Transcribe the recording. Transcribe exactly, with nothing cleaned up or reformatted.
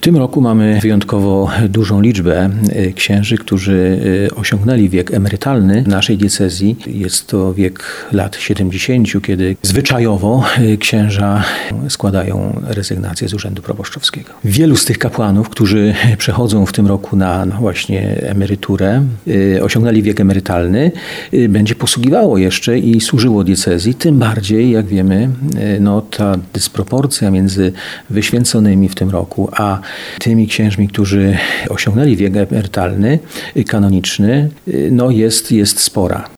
tym roku mamy wyjątkowo dużą liczbę księży, którzy osiągnęli wiek emerytalny w naszej diecezji. Jest to wiek lat siedemdziesięciu, kiedy zwyczajowo księża składają rezygnację z urzędu proboszczowskiego. Wielu z tych kapłanów, którzy przechodzą w tym roku na właśnie emeryturę, osiągnęli wiek emerytalny, będzie posługiwało jeszcze i służyło diecezji. Tym bardziej, jak wiemy, no, ta dysproporcja między wyświęconymi w tym roku, a tymi księżmi, którzy osiągnęli wiek emerytalny, kanoniczny, no jest, jest spora.